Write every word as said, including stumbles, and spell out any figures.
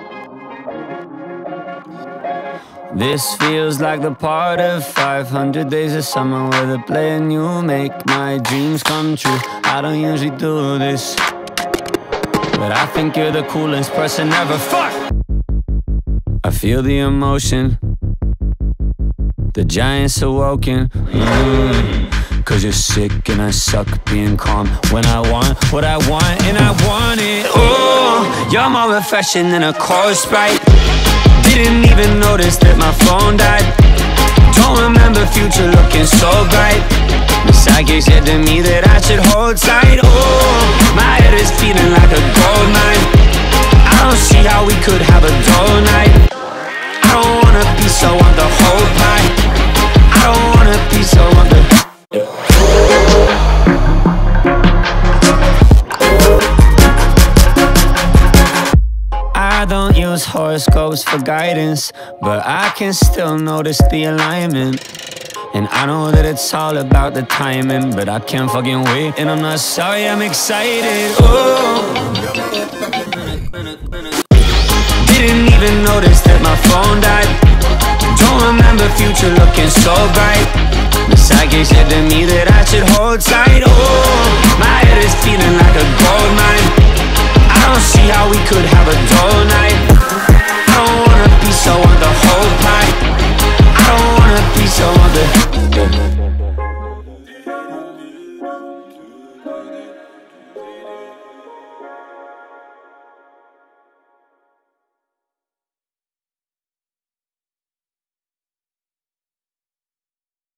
This feels like the part of five hundred days of summer where the plan you make my dreams come true. I don't usually do this, but I think you're the coolest person ever. Fuck! I feel the emotion, the giants awoken. mm. Cause you're sick and I suck being calm when I want what I want and I want it. Oh, you're more refreshing than a cold Sprite. Didn't even notice that my phone died. Don't remember future looking so bright. The psychic said to me that I should hold tight. Oh, my head is feeling like a gold mine. I don't see how we could have a dull night. I don't wanna be so on the whole pie. I don't wanna be so on the I don't use horoscopes for guidance, but I can still notice the alignment. And I know that it's all about the timing, but I can't fucking wait. And I'm not sorry, I'm excited. Oh, didn't even notice that my phone died. Don't remember future looking so bright. The psychic said to me that I should hold tight. Oh, my head is feeling like a gold mine. I don't see how we could have a dull night. I don't wanna be so on the whole pie. I don't wanna be so on the